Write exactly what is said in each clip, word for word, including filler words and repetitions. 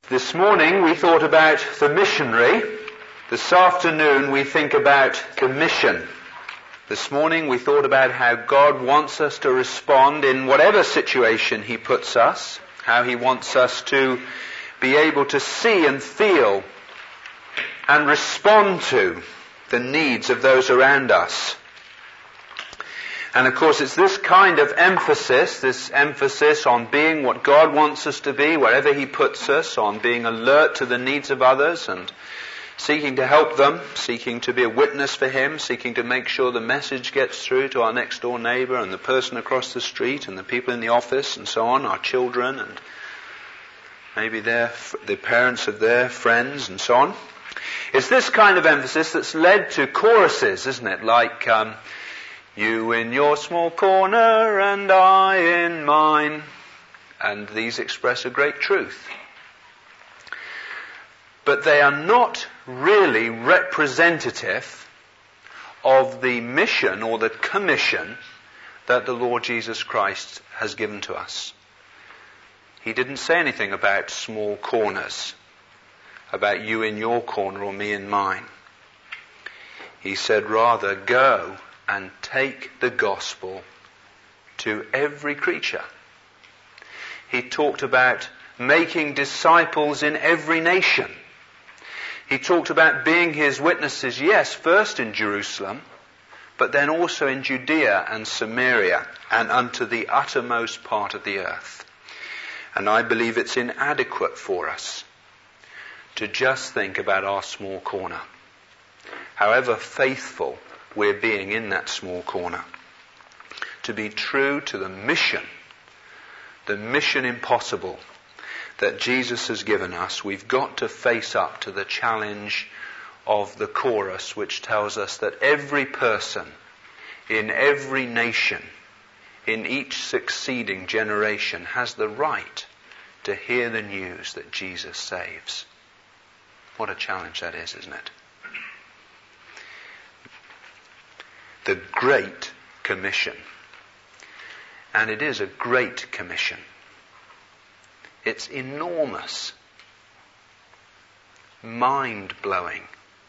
This morning we thought about the missionary. This afternoon we think about the mission. This morning we thought about how God wants us to respond in whatever situation He puts us, how He wants us to be able to see and feel and respond to the needs of those around us. And of course it's this kind of emphasis, this emphasis on being what God wants us to be, wherever He puts us, on being alert to the needs of others and seeking to help them, seeking to be a witness for Him, seeking to make sure the message gets through to our next door neighbour and the person across the street and the people in the office and so on, our children and maybe their, the parents of their friends and so on. It's this kind of emphasis that's led to choruses, isn't it? Like, um, you in your small corner and I in mine. And these express a great truth. But they are not really representative of the mission or the commission that the Lord Jesus Christ has given to us. He didn't say anything about small corners, about you in your corner or me in mine. He said rather, go and take the gospel to every creature. He talked about making disciples in every nation. He talked about being His witnesses, yes, first in Jerusalem, but then also in Judea and Samaria and unto the uttermost part of the earth. And I believe it's inadequate for us to just think about our small corner, however faithful we're being in that small corner. To be true to the mission, the mission impossible that Jesus has given us, we've got to face up to the challenge of the chorus, which tells us that every person in every nation, in each succeeding generation, has the right to hear the news that Jesus saves. What a challenge that is, isn't it? The Great Commission. And it is a great commission. It's enormous. Mind-blowing.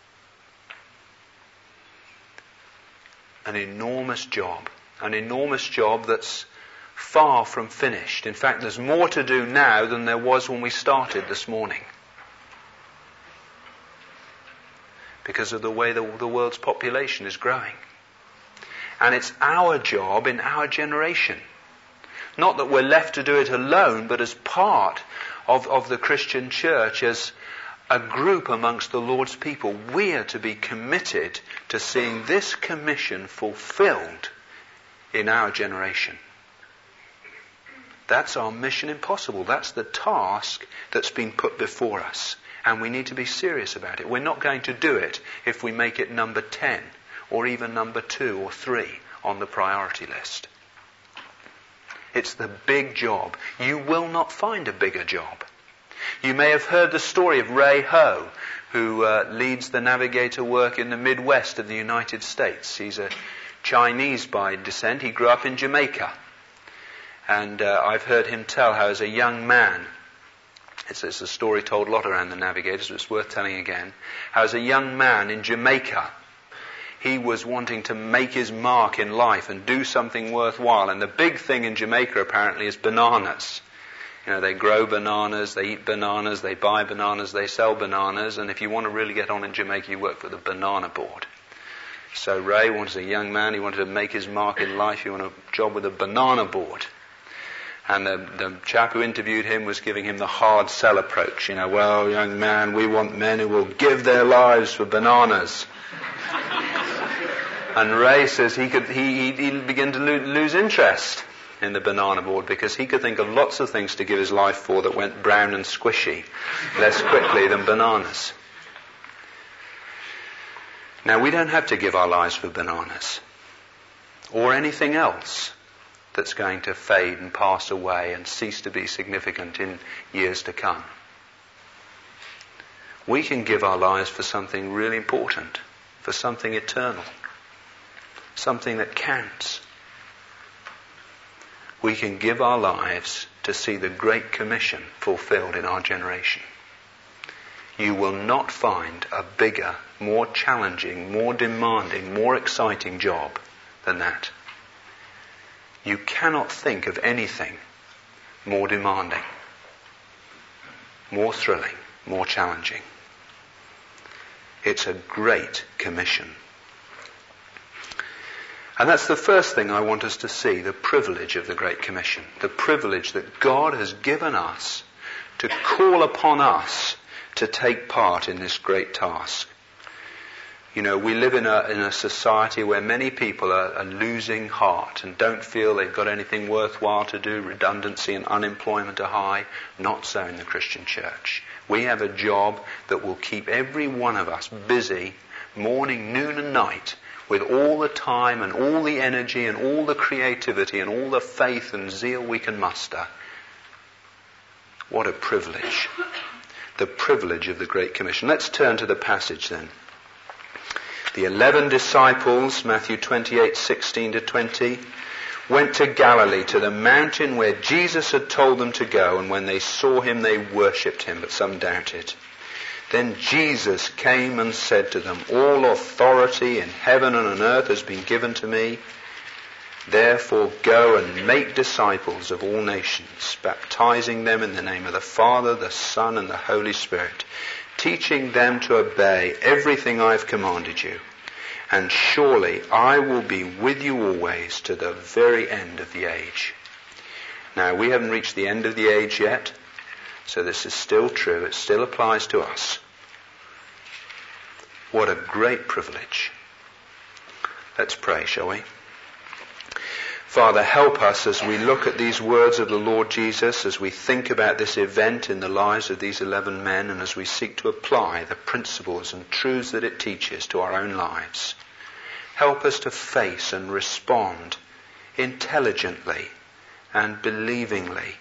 An enormous job. An enormous job that's far from finished. In fact, there's more to do now than there was when we started this morning. Because of the way the, the world's population is growing. And it's our job in our generation. Not that we're left to do it alone, but as part of, of the Christian church, as a group amongst the Lord's people, we are to be committed to seeing this commission fulfilled in our generation. That's our mission impossible. That's the task that's been put before us. And we need to be serious about it. We're not going to do it if we make it number ten. Or even number two or three on the priority list. It's the big job. You will not find a bigger job. You may have heard the story of Ray Ho, who uh, leads the navigator work in the Midwest of the United States. He's a Chinese by descent. He grew up in Jamaica. And uh, I've heard him tell how as a young man, it's, it's a story told a lot around the navigators, but it's worth telling again, how as a young man in Jamaica, he was wanting to make his mark in life and do something worthwhile. And the big thing in Jamaica apparently is bananas. You know, they grow bananas, they eat bananas, they buy bananas, they sell bananas. And if you want to really get on in Jamaica, you work for the banana board. So Ray wanted, a young man, he wanted to make his mark in life. He wanted a job with a banana board. And the, the chap who interviewed him was giving him the hard sell approach. You know, well, young man, we want men who will give their lives for bananas. And Ray says he could he he began to lo- lose interest in the banana board because he could think of lots of things to give his life for that went brown and squishy less quickly than bananas. Now, we don't have to give our lives for bananas or anything else that's going to fade and pass away and cease to be significant in years to come. We can give our lives for something really important, for something eternal. Something that counts. We can give our lives to see the Great Commission fulfilled in our generation. you will not find a bigger, more challenging, more demanding, more exciting job than that. You cannot think of anything more demanding, more thrilling, more challenging. It's a great commission. And that's the first thing I want us to see, the privilege of the Great Commission. The privilege that God has given us to call upon us to take part in this great task. You know, we live in a in a society where many people are, are losing heart and don't feel they've got anything worthwhile to do. Redundancy and unemployment are high. Not so in the Christian church. We have a job that will keep every one of us busy morning, noon and night with all the time and all the energy and all the creativity and all the faith and zeal we can muster. What a privilege. The privilege of the Great Commission. Let's turn to the passage then. The eleven disciples, Matthew twenty-eight, sixteen to twenty, went to Galilee, to the mountain where Jesus had told them to go, and when they saw him they worshipped him, but some doubted. Then Jesus came and said to them, all authority in heaven and on earth has been given to me. Therefore go and make disciples of all nations, baptizing them in the name of the Father, the Son and the Holy Spirit, teaching them to obey everything I have commanded you. And surely I will be with you always to the very end of the age. Now, we haven't reached the end of the age yet, so this is still true. It still applies to us. What a great privilege. Let's pray, shall we? Father, help us as we look at these words of the Lord Jesus, as we think about this event in the lives of these eleven men, and as we seek to apply the principles and truths that it teaches to our own lives. Help us to face and respond intelligently and believingly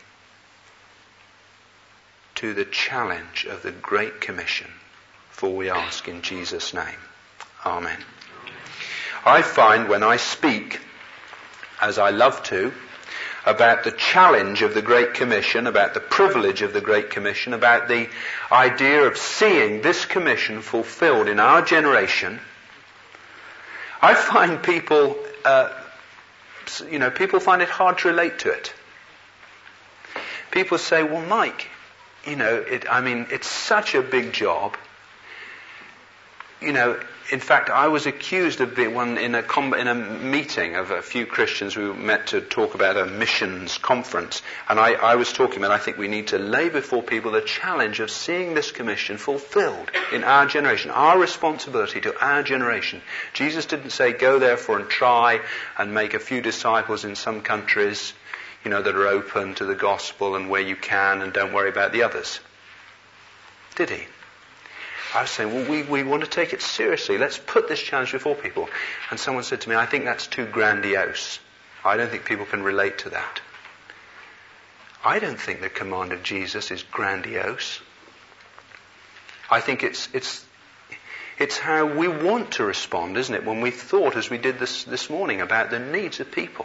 to the challenge of the Great Commission, for we ask in Jesus' name. Amen. I find when I speak, as I love to, about the challenge of the Great Commission, about the privilege of the Great Commission, about the idea of seeing this commission fulfilled in our generation, I find people, uh, you know, people find it hard to relate to it. People say, well, Mike, you know, it, I mean, it's such a big job. You know, in fact, I was accused of being one in a com- in a meeting of a few Christians who met to talk about a missions conference, and I, I was talking about I think we need to lay before people the challenge of seeing this commission fulfilled in our generation, our responsibility to our generation. Jesus didn't say go therefore and try and make a few disciples in some countries, you know, that are open to the gospel and where you can, and don't worry about the others. Did he? I was saying, well, we, we want to take it seriously. Let's put this challenge before people. And someone said to me, I think that's too grandiose. I don't think people can relate to that. I don't think the command of Jesus is grandiose. I think it's it's it's how we want to respond, isn't it? When we thought, as we did this this morning, about the needs of people.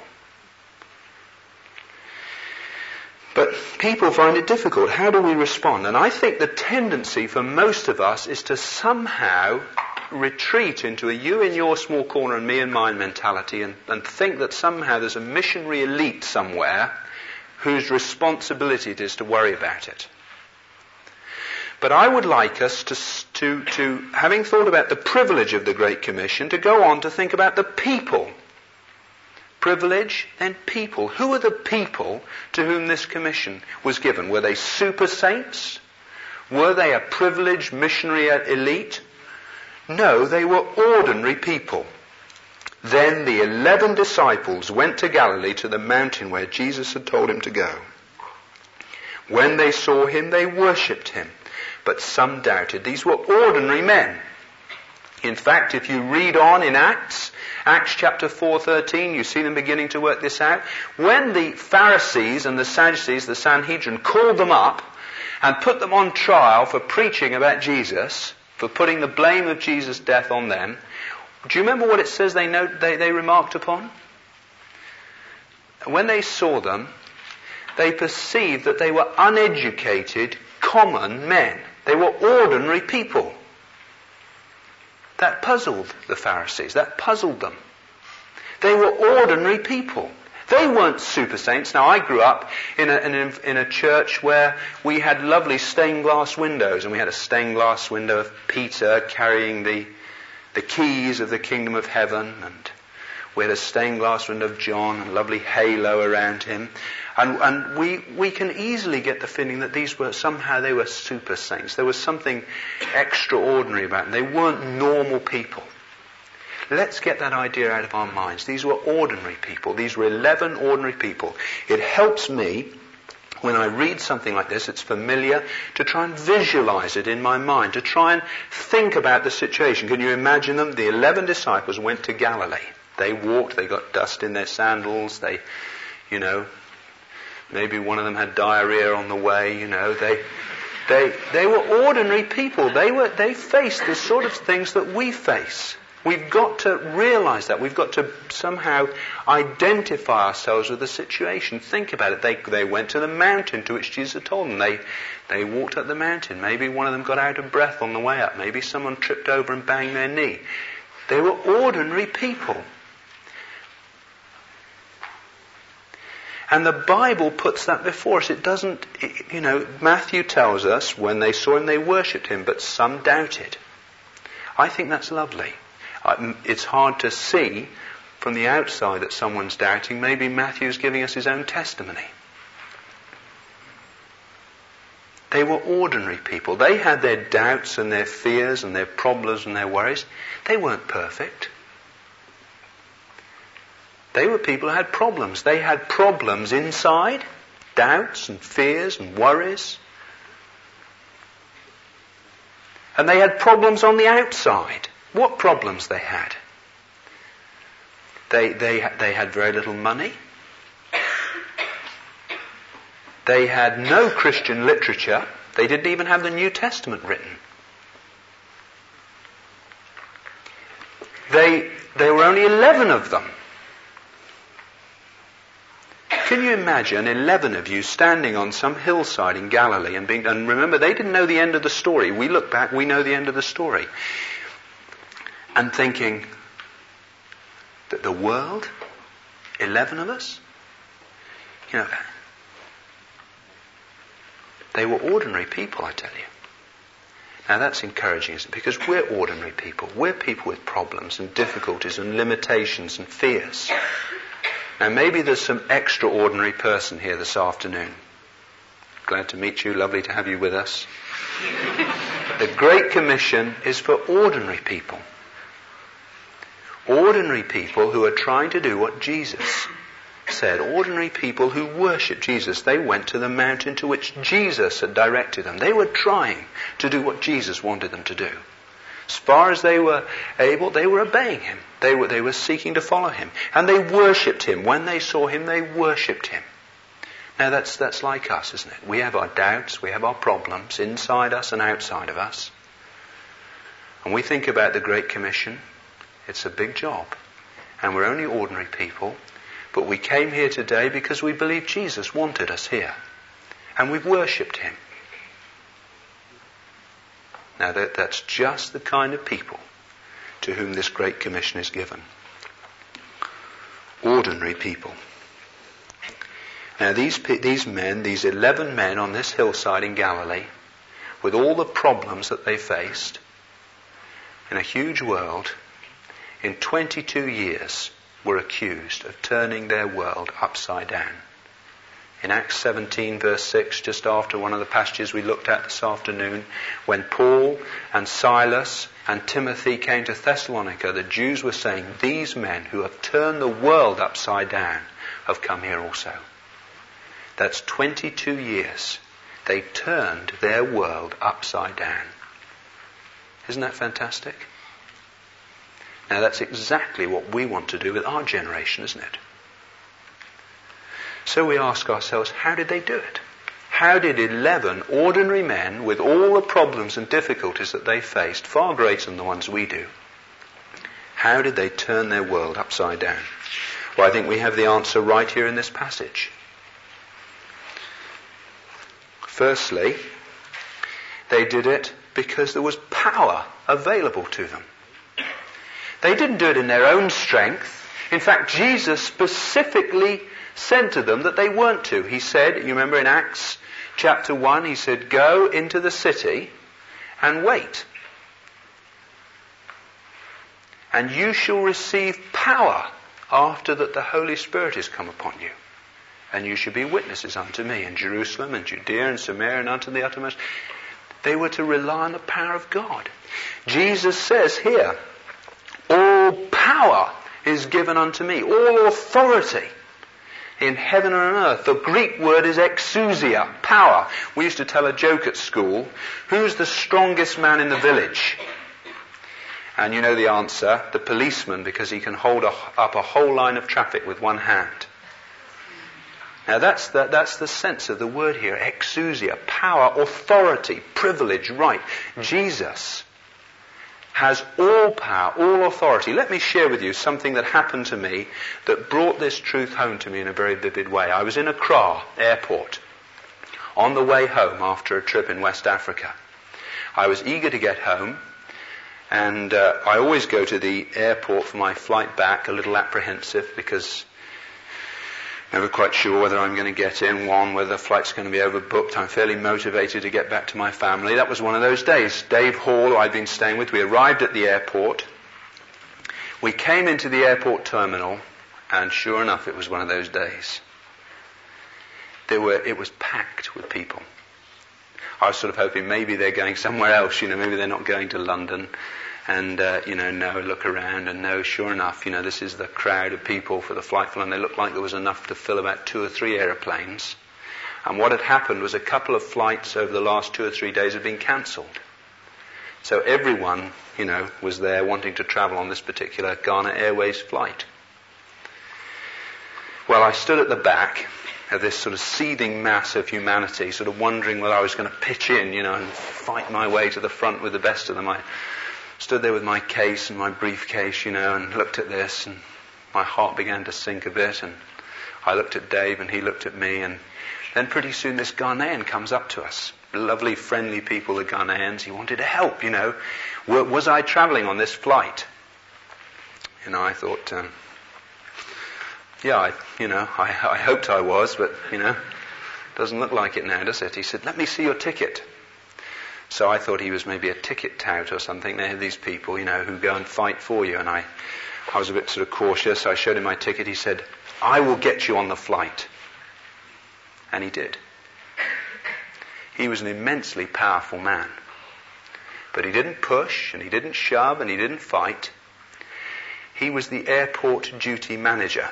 But people find it difficult. How do we respond? And I think the tendency for most of us is to somehow retreat into a you in your small corner and me in mine mentality, and, and think that somehow there's a missionary elite somewhere whose responsibility it is to worry about it. But I would like us to, to, to, having thought about the privilege of the Great Commission, to go on to think about the people. Privilege, then people. Who are the people to whom this commission was given? Were they super saints? Were they a privileged missionary elite? No, they were ordinary people. Then the eleven disciples went to Galilee, to the mountain where Jesus had told him to go. When they saw him, they worshipped him, but some doubted. These were ordinary men. In fact, if you read on in Acts, Acts chapter four thirteen, you see them beginning to work this out. When the Pharisees and the Sadducees, the Sanhedrin, called them up and put them on trial for preaching about Jesus, for putting the blame of Jesus' death on them, do you remember what it says they, know, they, they remarked upon? When they saw them, they perceived that they were uneducated, common men. They were ordinary people. That puzzled the Pharisees. That puzzled them. They were ordinary people. They weren't super saints. Now, I grew up in a, in a, in a church where we had lovely stained glass windows, and we had a stained glass window of Peter carrying the, the keys of the kingdom of heaven, and we had a stained glass window of John, and a lovely halo around him. And, and we, we can easily get the feeling that these were, somehow they were super saints. There was something extraordinary about them. They weren't normal people. Let's get that idea out of our minds. These were ordinary people. These were eleven ordinary people. It helps me, when I read something like this, it's familiar, to try and visualize it in my mind, to try and think about the situation. Can you imagine them? The eleven disciples went to Galilee. They walked, they got dust in their sandals, they, you know, maybe one of them had diarrhea on the way, you know, they... They, they were ordinary people. They were, they faced the sort of things that we face. We've got to realize that. We've got to somehow identify ourselves with the situation. Think about it. They, they went to the mountain to which Jesus had told them. They, they walked up the mountain. Maybe one of them got out of breath on the way up. Maybe someone tripped over and banged their knee. They were ordinary people. And the Bible puts that before us. It doesn't, it, you know, Matthew tells us when they saw him they worshipped him, but some doubted. I think that's lovely. Uh, it's hard to see from the outside that someone's doubting. Maybe Matthew's giving us his own testimony. They were ordinary people. They had their doubts and their fears and their problems and their worries. They weren't perfect. They were people who had problems. They had problems inside, doubts and fears and worries. And they had problems on the outside. What problems they had? They, they, they had very little money. They had no Christian literature. They didn't even have the New Testament written. They, there were only eleven of them. Can you imagine eleven of you standing on some hillside in Galilee and being, and remember, they didn't know the end of the story. We look back, we know the end of the story. And thinking that the world, eleven of us, you know, they were ordinary people, I tell you. Now that's encouraging, isn't it? Because we're ordinary people. We're people with problems and difficulties and limitations and fears. Now maybe there's some extraordinary person here this afternoon. Glad to meet you. Lovely to have you with us. The Great Commission is for ordinary people. Ordinary people who are trying to do what Jesus said. Ordinary people who worship Jesus. They went to the mountain to which Jesus had directed them. They were trying to do what Jesus wanted them to do. As far as they were able, they were obeying him. They were, they were seeking to follow him. And they worshipped him. When they saw him, they worshipped him. Now that's, that's like us, isn't it? We have our doubts, we have our problems inside us and outside of us. And we think about the Great Commission. It's a big job. And we're only ordinary people. But we came here today because we believe Jesus wanted us here. And we've worshipped him. Now that, that's just the kind of people to whom this Great Commission is given. Ordinary people. Now these, these men, these eleven men on this hillside in Galilee, with all the problems that they faced, in a huge world, in twenty-two years were accused of turning their world upside down. In Acts seventeen verse six, just after one of the passages we looked at this afternoon, when Paul and Silas and Timothy came to Thessalonica, the Jews were saying, these men who have turned the world upside down have come here also. That's twenty-two years. They turned their world upside down. Isn't that fantastic? Now that's exactly what we want to do with our generation, isn't it? So we ask ourselves, how did they do it? How did eleven ordinary men, with all the problems and difficulties that they faced, far greater than the ones we do, how did they turn their world upside down? Well, I think we have the answer right here in this passage. Firstly, They did it because there was power available to them. They didn't do it in their own strength. In fact, Jesus specifically said to them that they weren't to. He said, you remember in Acts chapter one, he said, go into the city and wait. And you shall receive power after that the Holy Spirit is come upon you. And you shall be witnesses unto me in Jerusalem and Judea and Samaria and unto the uttermost. They were to rely on the power of God. Jesus says here, all power is given unto me. All authority in heaven and on earth. The Greek word is exousia, power. We used to tell a joke at school, who's the strongest man in the village? And you know the answer, the policeman, because he can hold a, up a whole line of traffic with one hand. Now that's the, that's the sense of the word here, exousia, power, authority, privilege, right. Jesus has all power, all authority. Let me share with you something that happened to me that brought this truth home to me in a very vivid way. I was in Accra airport on the way home after a trip in West Africa. I was eager to get home, and uh, I always go to the airport for my flight back a little apprehensive because never quite sure whether I'm going to get in, one, whether the flight's going to be overbooked. I'm fairly motivated to get back to my family. That was one of those days. Dave Hall, who I'd been staying with, we arrived at the airport. We came into the airport terminal, and sure enough, it was one of those days. There were, it was packed with people. I was sort of hoping maybe they're going somewhere else, you know, maybe they're not going to London. And, uh, you know, no, look around and no, sure enough, you know, this is the crowd of people for the flight for London. They looked like there was enough to fill about two or three aeroplanes. And what had happened was a couple of flights over the last two or three days had been cancelled. So everyone, you know, was there wanting to travel on this particular Ghana Airways flight. Well, I stood at the back of this sort of seething mass of humanity, sort of wondering whether I was going to pitch in, you know, and fight my way to the front with the best of them. I stood there with my case and my briefcase, you know, and looked at this, and my heart began to sink a bit, and I looked at Dave and he looked at me, and then pretty soon this Ghanaian comes up to us. Lovely, friendly people, the Ghanaians. He wanted to help, you know. Was I travelling on this flight? You know, I thought, um, yeah, I, you know, I, I hoped I was, but, you know, doesn't look like it now, does it? He said, let me see your ticket. So I thought he was maybe a ticket tout or something. They have these people, you know, who go and fight for you. And I, I was a bit sort of cautious. I showed him my ticket. He said, I will get you on the flight. And he did. He was an immensely powerful man. But he didn't push, and he didn't shove, and he didn't fight. He was the airport duty manager.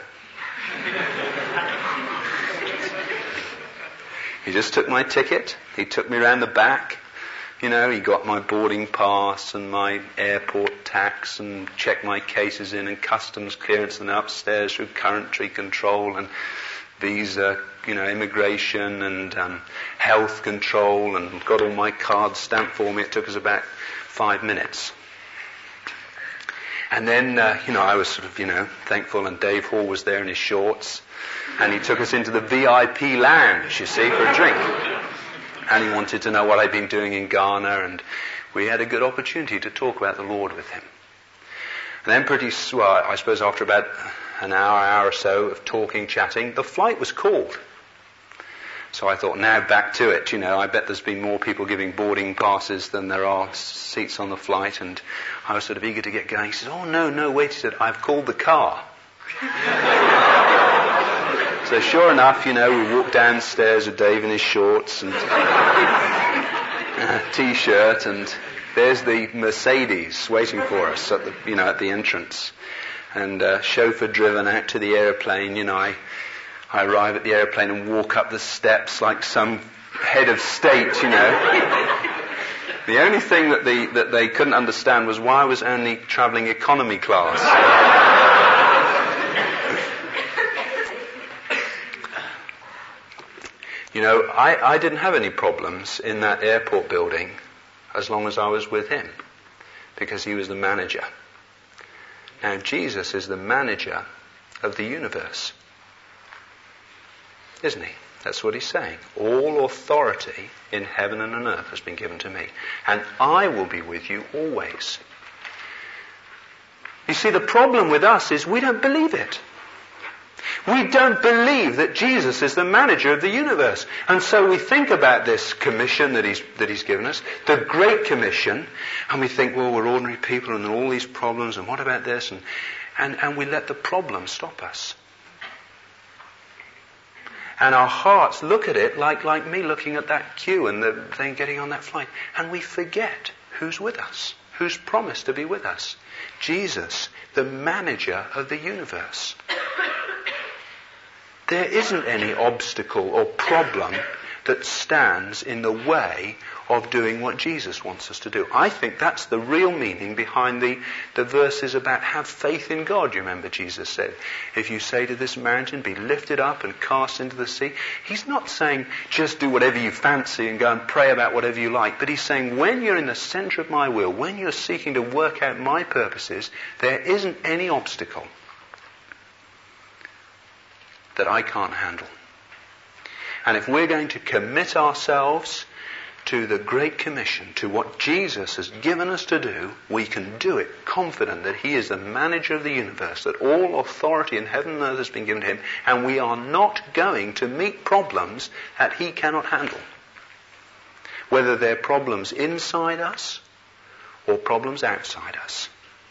He just took my ticket. He took me around the back. You know, he got my boarding pass and my airport tax and checked my cases in and customs clearance and upstairs through currency control and visa, you know, immigration and um, health control, and got all my cards stamped for me. It took us about five minutes. And then, uh, you know, I was sort of, you know, thankful, and Dave Hall was there in his shorts, and he took us into the V I P lounge, you see, for a drink. And he wanted to know what I'd been doing in Ghana, and we had a good opportunity to talk about the Lord with him. And then pretty, well, I suppose after about an hour, hour or so of talking, chatting, the flight was called. So I thought, now back to it, you know, I bet there's been more people giving boarding passes than there are seats on the flight, and I was sort of eager to get going. He said, oh, no, no, wait, he said, I've called the car. So sure enough, you know, we walked downstairs with Dave in his shorts and a t-shirt, and there's the Mercedes waiting for us at the, you know, at the entrance. And uh, chauffeur driven out to the aeroplane, you know, I, I arrive at the aeroplane and walk up the steps like some head of state, you know. The only thing that, the, that they couldn't understand was why I was only travelling economy class. You know, I, I didn't have any problems in that airport building as long as I was with him, because he was the manager. Now, Jesus is the manager of the universe, isn't he? That's what he's saying. All authority in heaven and on earth has been given to me. And I will be with you always. You see, the problem with us is we don't believe it. We don't believe that Jesus is the manager of the universe. And so we think about this commission that he's, that he's given us, the Great Commission, and we think, well, we're ordinary people and there are all these problems, and what about this? And, and, and we let the problem stop us. And our hearts look at it like, like me looking at that queue and the thing getting on that flight. And we forget who's with us, who's promised to be with us. Jesus, the manager of the universe. There isn't any obstacle or problem that stands in the way of doing what Jesus wants us to do. I think that's the real meaning behind the, the verses about have faith in God. You remember Jesus said, if you say to this mountain, be lifted up and cast into the sea. He's not saying just do whatever you fancy and go and pray about whatever you like. But he's saying when you're in the center of my will, when you're seeking to work out my purposes, there isn't any obstacle that I can't handle. And if we're going to commit ourselves to the Great Commission, to what Jesus has given us to do, we can do it confident that he is the manager of the universe, that all authority in heaven and earth has been given to him, and we are not going to meet problems that he cannot handle. Whether they're problems inside us or problems outside us.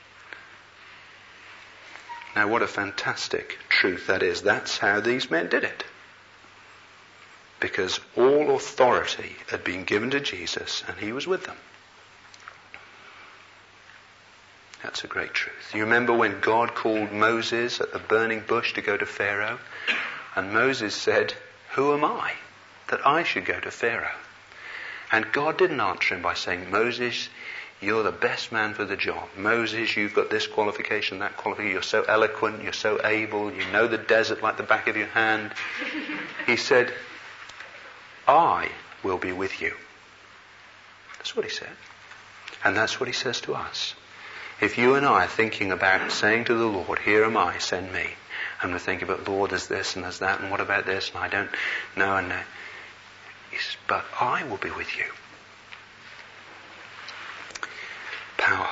Now what a fantastic truth that is. That's how these men did it. Because all authority had been given to Jesus and he was with them. That's a great truth. You remember when God called Moses at the burning bush to go to Pharaoh? And Moses said, who am I that I should go to Pharaoh? And God didn't answer him by saying, Moses, you're the best man for the job. Moses, you've got this qualification, that qualification. You're so eloquent, you're so able, you know the desert like the back of your hand. He said, I will be with you. That's what he said. And that's what he says to us. If you and I are thinking about saying to the Lord, here am I, send me. And we're thinking about, Lord, there's this and there's that, and what about this, and I don't know, and know. He says, but I will be with you. Power.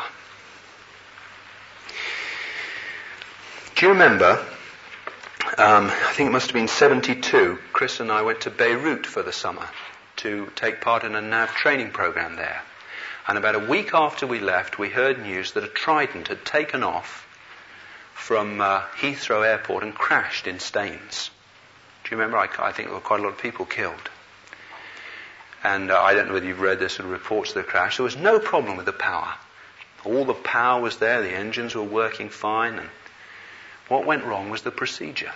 Do you remember, um, I think it must have been seventy-two, Chris and I went to Beirut for the summer to take part in a N A V training program there. And about a week after we left, we heard news that a Trident had taken off from uh, Heathrow Airport and crashed in Staines. Do you remember? I, I think there were quite a lot of people killed. And uh, I don't know whether you've read the sort of reports of the crash. There was no problem with the power. All the power was there, the engines were working fine, and what went wrong was the procedure.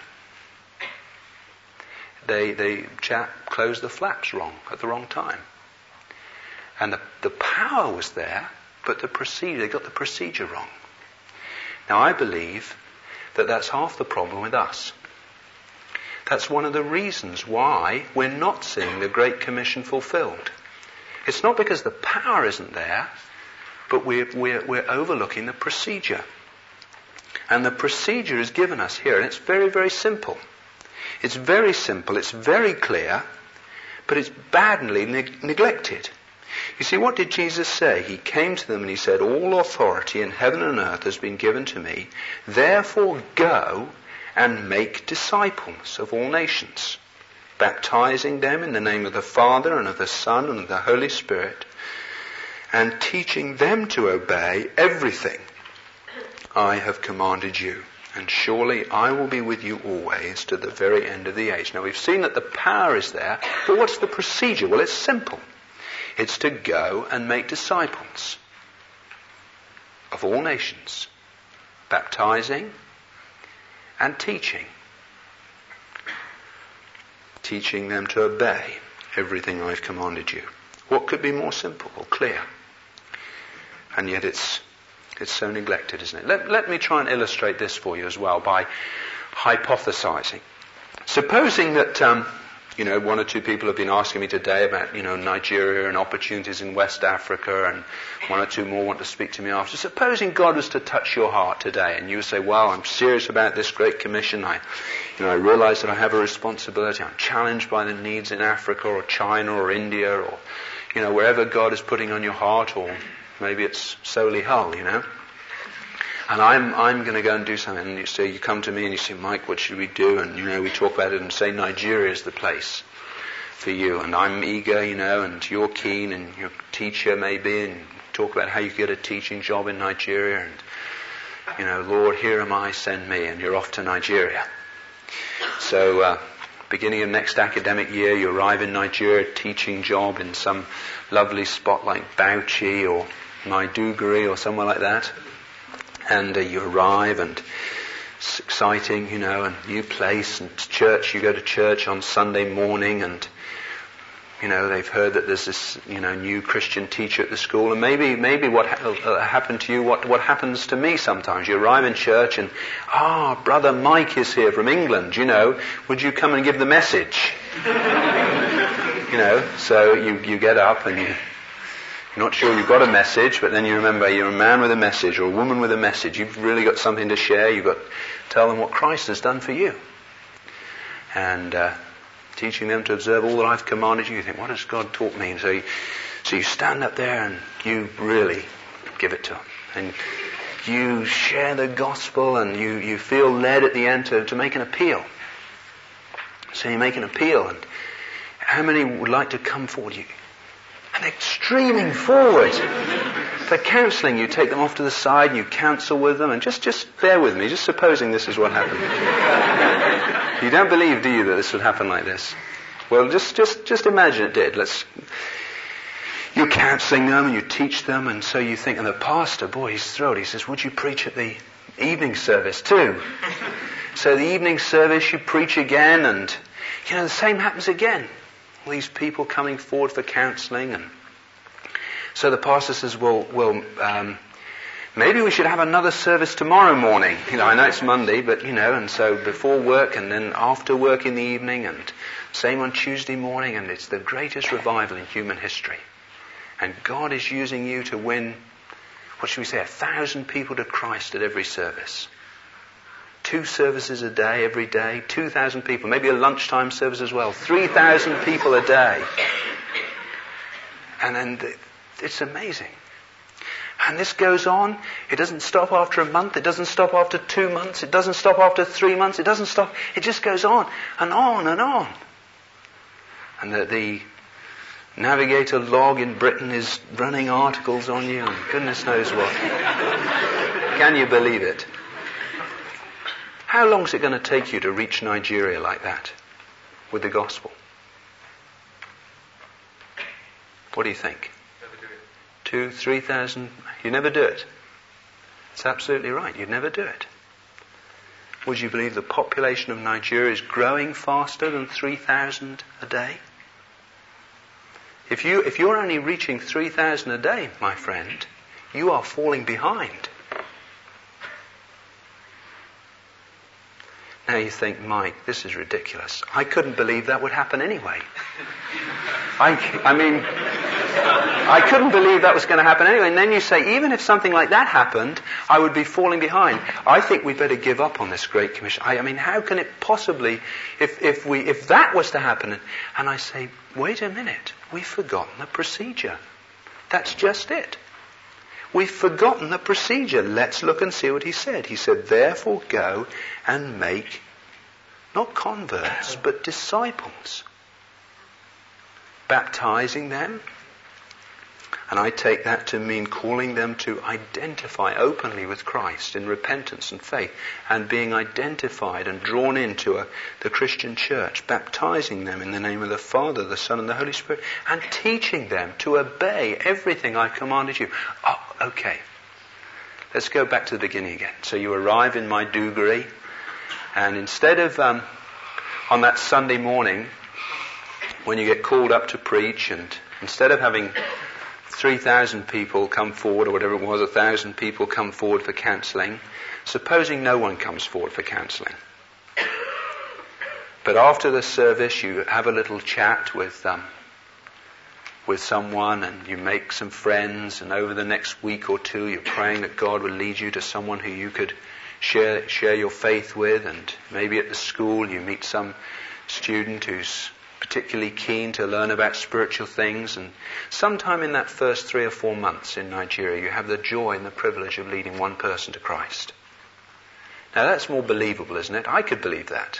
They, the chap closed the flaps wrong at the wrong time. And the, the power was there, but the procedure, they got the procedure wrong. Now I believe that that's half the problem with us. That's one of the reasons why we're not seeing the Great Commission fulfilled. It's not because the power isn't there, but we're, we're, we're overlooking the procedure. And the procedure is given us here, and it's very, very simple. It's very simple, it's very clear, but it's badly neg- neglected. You see, what did Jesus say? He came to them and he said, all authority in heaven and earth has been given to me. Therefore go and make disciples of all nations, baptizing them in the name of the Father and of the Son and of the Holy Spirit, and teaching them to obey everything I have commanded you. And surely I will be with you always to the very end of the age. Now we've seen that the power is there, but what's the procedure? Well, it's simple. It's to go and make disciples of all nations, baptizing and teaching. Teaching them to obey everything I've commanded you. What could be more simple or clear? And yet it's it's so neglected, isn't it? Let, let me try and illustrate this for you as well by hypothesizing. Supposing that um, You know, one or two people have been asking me today about, you know, Nigeria and opportunities in West Africa, and one or two more want to speak to me after. Supposing God was to touch your heart today, and you say, well, I'm serious about this Great Commission. I, you know, I realize that I have a responsibility. I'm challenged by the needs in Africa or China or India or, you know, wherever God is putting on your heart, or maybe it's Solihull, you know. And I'm I'm going to go and do something. And you say, you come to me and you say, Mike, what should we do? And, you know, we talk about it and say Nigeria is the place for you. And I'm eager, you know, and you're keen, and your teacher maybe, and talk about how you get a teaching job in Nigeria. And, you know, Lord, here am I, send me. And you're off to Nigeria. So, uh, beginning of next academic year, you arrive in Nigeria, teaching job in some lovely spot like Bauchi or Maiduguri or somewhere like that. And uh, you arrive, and it's exciting, you know, and new place, and church, you go to church on Sunday morning, and, you know, they've heard that there's this, you know, new Christian teacher at the school, and maybe maybe what ha- uh, happened to you, what, what happens to me sometimes. You arrive in church, and, ah, oh, Brother Mike is here from England, you know, would you come and give the message? You know, so you, you get up, and you... You're not sure you've got a message, but then you remember you're a man with a message or a woman with a message. You've really got something to share. You've got to tell them what Christ has done for you. And uh, teaching them to observe all that I've commanded you. You think, what has God taught me? And so you, so you stand up there and you really give it to them. And you share the gospel, and you, you feel led at the end to, to make an appeal. So you make an appeal, and how many would like to come forward? You And they're streaming forward for counselling. You take them off to the side and you counsel with them, and just, just bear with me, just supposing this is what happened. You don't believe, do you, that this would happen like this? Well, just, just, just imagine it did. Let's. You're counselling them and you teach them, and so you think, and the pastor, boy, he's thrilled. He says, would you preach at the evening service too? So the evening service, you preach again, and, you know, the same happens again. These people coming forward for counselling, and so the pastor says, well, well um, maybe we should have another service tomorrow morning. You know, I know it's Monday, but, you know, and so before work and then after work in the evening, and same on Tuesday morning, and it's the greatest revival in human history. And God is using you to win, what should we say, a thousand people to Christ at every service. Two services a day, every day, two thousand people, maybe a lunchtime service as well, three thousand people a day. And then it's amazing. And this goes on. It doesn't stop after a month, it doesn't stop after two months, it doesn't stop after three months, it doesn't stop, it just goes on and on and on. And the, the Navigator log in Britain is running articles on you, and goodness knows what. Can you believe it? How long is it going to take you to reach Nigeria like that with the gospel? What do you think? Never do it. Two, three thousand? You never do it. It's absolutely right. You'd never do it. Would you believe the population of Nigeria is growing faster than three thousand a day? If you, if you're only reaching three thousand a day, my friend, you are falling behind. Now you think, Mike, this is ridiculous. I couldn't believe that would happen anyway. I, I mean, I couldn't believe that was going to happen anyway. And then you say, even if something like that happened, I would be falling behind. I think we'd better give up on this Great Commission. I, I mean, how can it possibly, if, if we, if that was to happen? And I say, wait a minute, we've forgotten the procedure. That's just it. We've forgotten the procedure. Let's look and see what he said. He said, therefore go and make, not converts, but disciples. Baptizing them. And I take that to mean calling them to identify openly with Christ in repentance and faith, and being identified and drawn into a, the Christian church, baptizing them in the name of the Father, the Son, and the Holy Spirit, and teaching them to obey everything I've commanded you. Oh, okay. Let's go back to the beginning again. So you arrive in Maiduguri, and instead of um, on that Sunday morning when you get called up to preach, and instead of having three thousand people come forward, or whatever it was, one thousand people come forward for counselling, supposing no one comes forward for counselling. But after the service, you have a little chat with um, with someone, and you make some friends, and over the next week or two, you're praying that God will lead you to someone who you could share share your faith with, and maybe at the school you meet some student who's particularly keen to learn about spiritual things, and sometime in that first three or four months in Nigeria, you have the joy and the privilege of leading one person to Christ. Now that's more believable, isn't it? I could believe that.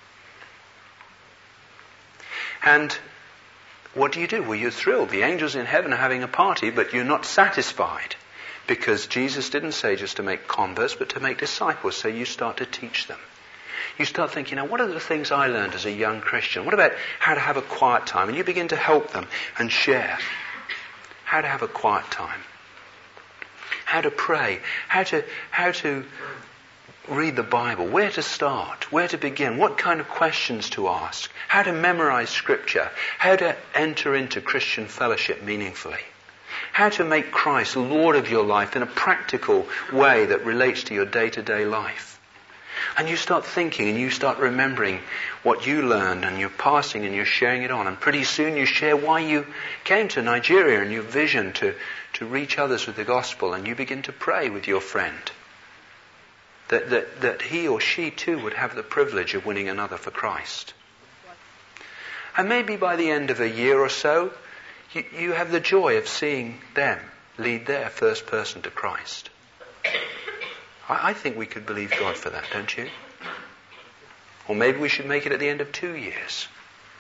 And what do you do? Well, you're thrilled. The angels in heaven are having a party, but you're not satisfied, because Jesus didn't say just to make converts, but to make disciples. So you start to teach them. You start thinking, now, what are the things I learned as a young Christian? What about how to have a quiet time? And you begin to help them and share how to have a quiet time, how to pray, how to how to read the Bible, where to start, where to begin, what kind of questions to ask, how to memorize Scripture, how to enter into Christian fellowship meaningfully, how to make Christ Lord of your life in a practical way that relates to your day-to-day life. And you start thinking and you start remembering what you learned, and you're passing and you're sharing it on, and pretty soon you share why you came to Nigeria and your vision to, to reach others with the gospel, and you begin to pray with your friend That, that, that he or she too would have the privilege of winning another for Christ. And maybe by the end of a year or so, you, you have the joy of seeing them lead their first person to Christ. I, I think we could believe God for that, don't you? Or maybe we should make it at the end of two years.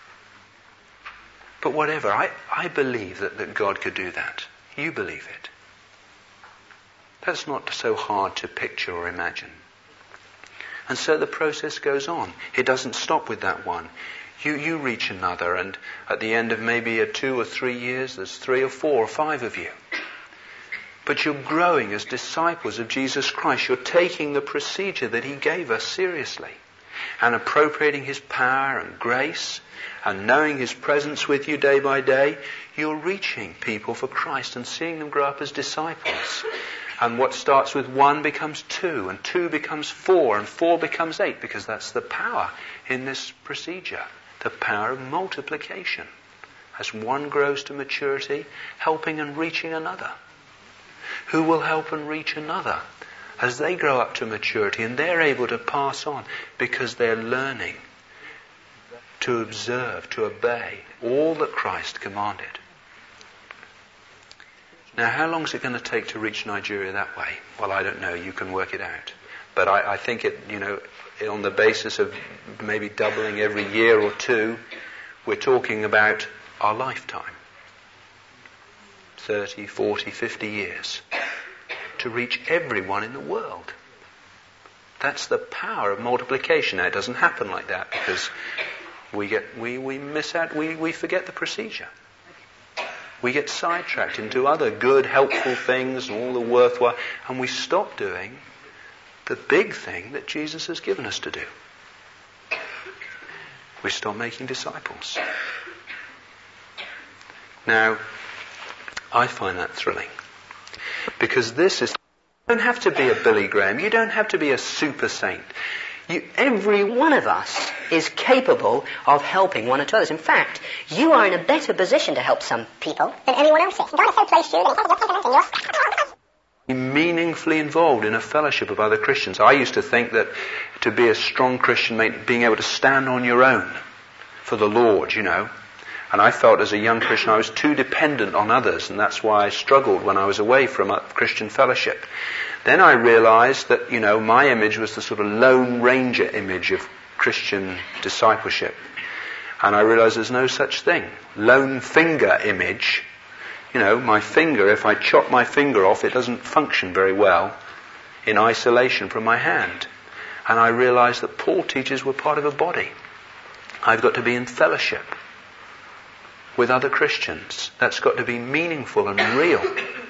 But whatever, I, I believe that, that God could do that. You believe it. That's not so hard to picture or imagine. And so the process goes on. It doesn't stop with that one. You you reach another, and at the end of maybe a two or three years, there's three or four or five of you. But you're growing as disciples of Jesus Christ. You're taking the procedure that he gave us seriously, and appropriating his power and grace, and knowing his presence with you day by day. You're reaching people for Christ and seeing them grow up as disciples. And what starts with one becomes two, and two becomes four, and four becomes eight, because that's the power in this procedure, the power of multiplication. As one grows to maturity, helping and reaching another. Who will help and reach another as they grow up to maturity, and they're able to pass on because they're learning to observe, to obey all that Christ commanded. Now, how long is it going to take to reach Nigeria that way? Well, I don't know. You can work it out. But I, I think it, you know, on the basis of maybe doubling every year or two, we're talking about our lifetime. thirty, forty, fifty years. To reach everyone in the world. That's the power of multiplication. Now, it doesn't happen like that because we get, we, we miss out, we, we forget the procedure. We get sidetracked into other good, helpful things and all the worthwhile, and we stop doing the big thing that Jesus has given us to do. We stop making disciples. Now, I find that thrilling. Because this is... You don't have to be a Billy Graham. You don't have to be a super saint. You, every one of us is capable of helping one or two others. In fact, you are in a better position to help some people than anyone else is. God has placed you in your... meaningfully involved in a fellowship of other Christians. I used to think that to be a strong Christian meant being able to stand on your own for the Lord, you know. And I felt as a young Christian I was too dependent on others, and that's why I struggled when I was away from a Christian fellowship. Then I realized that, you know, my image was the sort of Lone Ranger image of Christian discipleship. And I realized there's no such thing. Lone finger image. You know, my finger, if I chop my finger off, it doesn't function very well in isolation from my hand. And I realized that Paul teaches we're part of a body. I've got to be in fellowship with other Christians. That's got to be meaningful and real.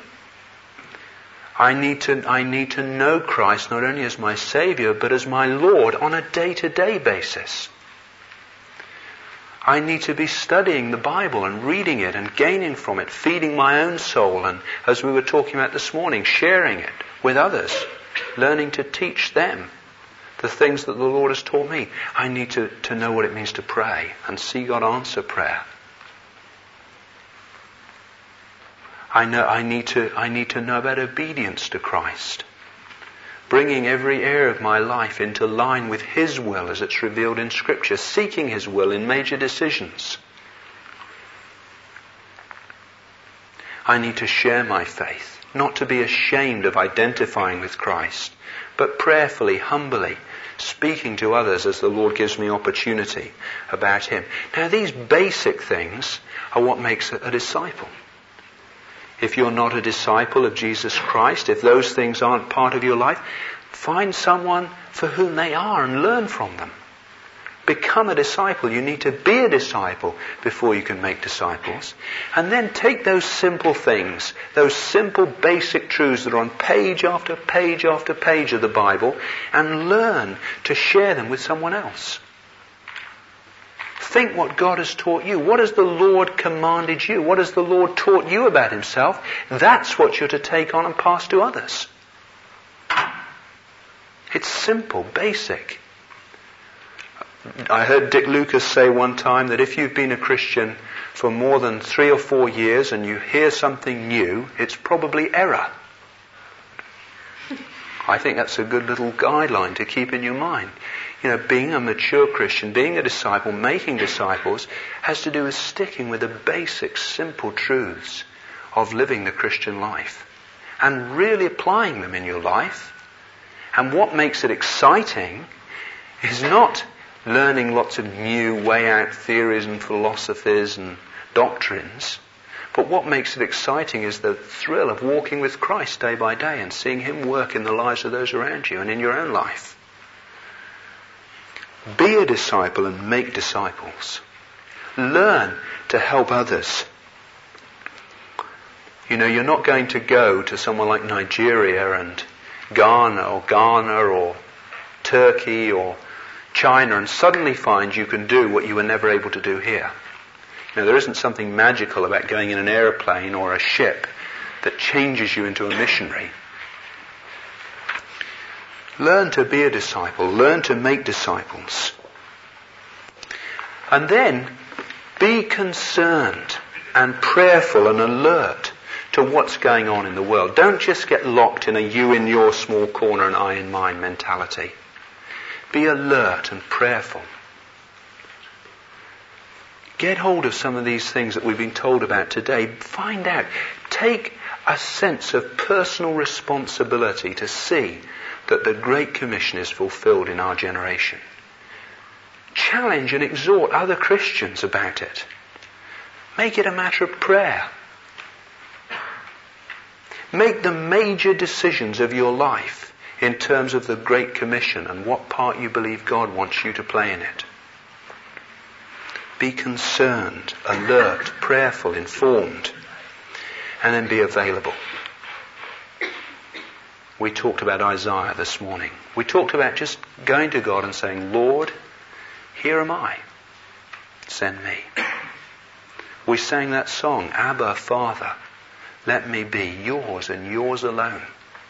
I need to I need to know Christ not only as my Saviour, but as my Lord on a day-to-day basis. I need to be studying the Bible and reading it and gaining from it, feeding my own soul, and as we were talking about this morning, sharing it with others, learning to teach them The things that the Lord has taught me. I need to, to know what it means to pray and see God answer prayer. I know I need to I need to know about obedience to Christ. Bringing every area of my life into line with His will as it's revealed in Scripture. Seeking His will in major decisions. I need to share my faith. Not to be ashamed of identifying with Christ. But prayerfully, humbly, speaking to others as the Lord gives me opportunity about Him. Now these basic things are what makes a, a disciple. If you're not a disciple of Jesus Christ, if those things aren't part of your life, find someone for whom they are and learn from them. Become a disciple. You need to be a disciple before you can make disciples. And then take those simple things, those simple basic truths that are on page after page after page of the Bible, and learn to share them with someone else. Think what God has taught you. What has the Lord commanded you? What has the Lord taught you about Himself? That's what you're to take on and pass to others. It's simple, basic. I heard Dick Lucas say one time that if you've been a Christian for more than three or four years and you hear something new, it's probably error. I think that's a good little guideline to keep in your mind. You know, being a mature Christian, being a disciple, making disciples, has to do with sticking with the basic, simple truths of living the Christian life and really applying them in your life. And what makes it exciting is not learning lots of new way out theories and philosophies and doctrines, but what makes it exciting is the thrill of walking with Christ day by day and seeing Him work in the lives of those around you and in your own life. Be a disciple and make disciples. Learn to help others. You know, you're not going to go to somewhere like Nigeria and Ghana or Ghana or Turkey or China and suddenly find you can do what you were never able to do here. You know, there isn't something magical about going in an aeroplane or a ship that changes you into a missionary. Learn to be a disciple. Learn to make disciples. And then be concerned and prayerful and alert to what's going on in the world. Don't just get locked in a you in your small corner and I in mine mentality. Be alert and prayerful. Get hold of some of these things that we've been told about today. Find out. Take a sense of personal responsibility to see that the Great Commission is fulfilled in our generation. Challenge and exhort other Christians about it. Make it a matter of prayer. Make the major decisions of your life in terms of the Great Commission and what part you believe God wants you to play in it. Be concerned, alert, prayerful, informed, and then be available. We talked about Isaiah this morning. We talked about just going to God and saying, Lord, here am I. Send me. We sang that song, Abba, Father, let me be yours and yours alone.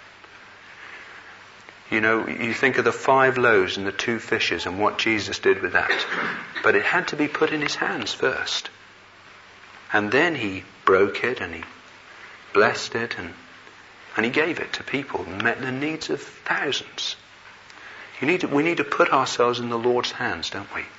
You know, you think of the five loaves and the two fishes and what Jesus did with that. But it had to be put in His hands first. And then He broke it and He blessed it and And He gave it to people and met the needs of thousands. You need to, we need to put ourselves in the Lord's hands, don't we?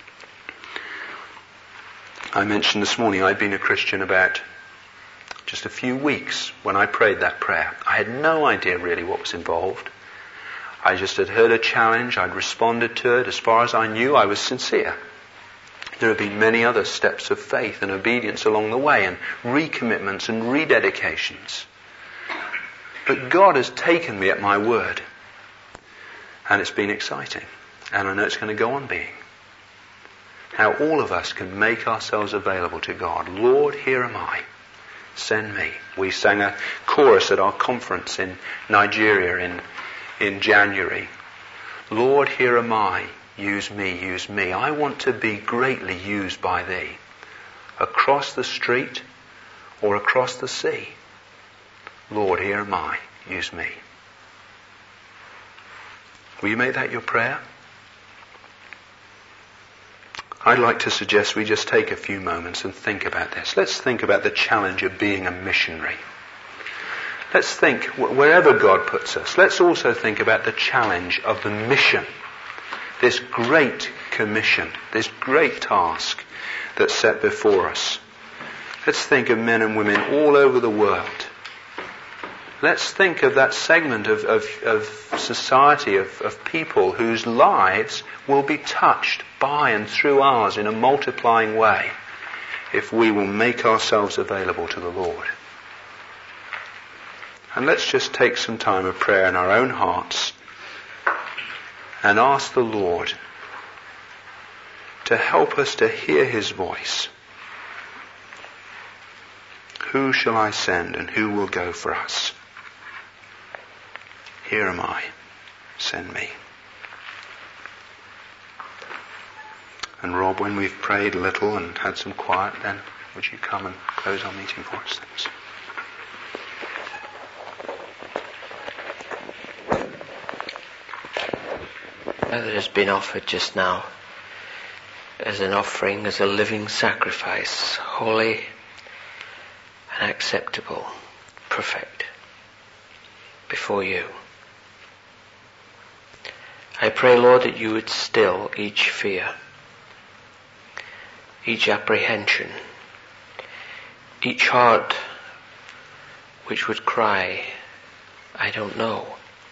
I mentioned this morning I'd been a Christian about just a few weeks when I prayed that prayer. I had no idea really what was involved. I just had heard a challenge. I'd responded to it. As far as I knew, I was sincere. There have been many other steps of faith and obedience along the way and recommitments and rededications. But God has taken me at my word. And it's been exciting. And I know it's going to go on being. How all of us can make ourselves available to God. Lord, here am I. Send me. We sang a chorus at our conference in Nigeria in, in January. Lord, here am I. Use me, use me. I want to be greatly used by Thee. Across the street or across the sea. Lord, here am I. Use me. Will you make that your prayer? I'd like to suggest we just take a few moments and think about this. Let's think about the challenge of being a missionary. Let's think, wherever God puts us, let's also think about the challenge of the mission. This great commission, this great task that's set before us. Let's think of men and women all over the world. Let's think of that segment of, of, of society, of, of people whose lives will be touched by and through ours in a multiplying way if we will make ourselves available to the Lord. And let's just take some time of prayer in our own hearts and ask the Lord to help us to hear his voice. Who shall I send and who will go for us? Here am I, send me. And Rob, when we've prayed a little and had some quiet, then would you come and close our meeting for us? Thanks. That has been offered just now as an offering, as a living sacrifice, holy and acceptable, perfect, before you. I pray, Lord, that you would still each fear, each apprehension, each heart which would cry, I don't know.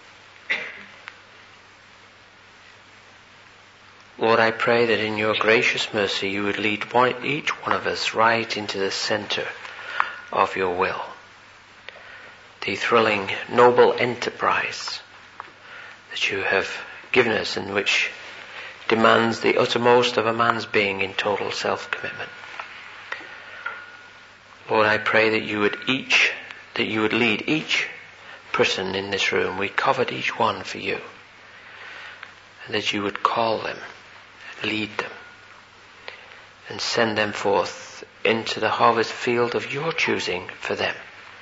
Lord, I pray that in your gracious mercy you would lead one, each one of us right into the center of your will. The thrilling, noble enterprise that you have given us, and which demands the uttermost of a man's being in total self-commitment. Lord, I pray that you would each, that you would lead each person in this room. We covered each one for you. And that you would call them, lead them, and send them forth into the harvest field of your choosing for them.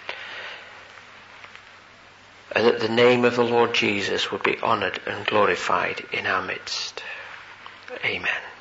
And that the name of the Lord Jesus would be honored and glorified in our midst. Amen.